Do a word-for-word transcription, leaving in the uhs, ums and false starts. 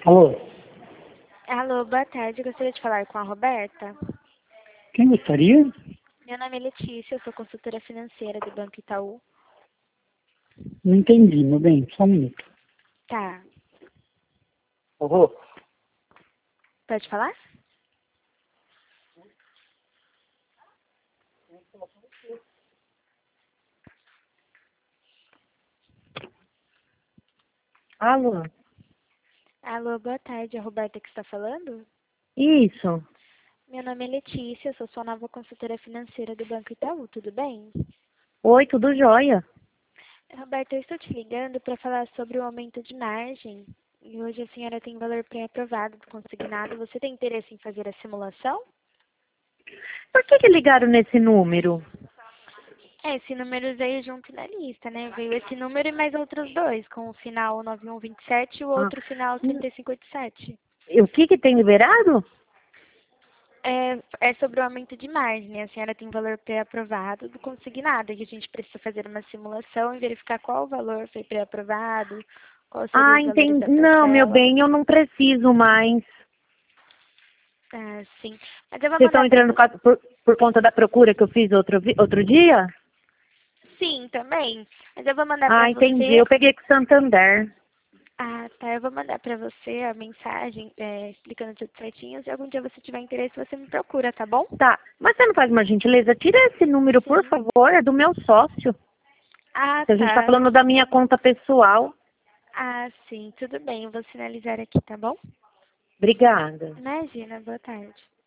Alô? Alô, boa tarde. Eu gostaria de falar com a Roberta. Quem gostaria? Meu nome é Letícia, eu sou consultora financeira do Banco Itaú. Não entendi, meu bem. Só um minuto. Tá. Alô? Pode falar? Alô? Alô, boa tarde. É a Roberta que está falando? Isso. Meu nome é Letícia, eu sou sua nova consultora financeira do Banco Itaú, tudo bem? Oi, tudo jóia? Roberta, eu estou te ligando para falar sobre o aumento de margem. E hoje a senhora tem valor pré-aprovado do consignado. Você tem interesse em fazer a simulação? Por que que ligaram nesse número? É, esse número veio junto na lista, né? Veio esse número e mais outros dois, com o final nove um dois sete e o Ah, outro final trinta e cinco oitenta e sete. o que que tem liberado? É, é sobre o aumento de margem, né? A senhora tem valor pré-aprovado do consignado, que a gente precisa fazer uma simulação e verificar qual o valor foi pré-aprovado, qual seria Ah, os valores entendi. da Não, meu parcela. bem, eu não preciso mais. Ah, sim. Mas eu vou Vocês estão mandar para entrando você. ca- por, por conta da procura que eu fiz outro, vi- outro dia? Sim, também. Mas eu vou mandar para Ah, entendi. você. Eu peguei com o Santander. Ah, tá. Eu vou mandar para você a mensagem é, explicando tudo certinho. Se algum dia você tiver interesse, você me procura, tá bom? Tá, mas você não faz uma gentileza? Tira esse número, por Sim. favor, é do meu sócio. Ah, Se a gente tá tá. falando da minha conta pessoal. Ah, sim. Tudo bem. Eu vou sinalizar aqui, tá bom? Obrigada. Imagina. Boa tarde.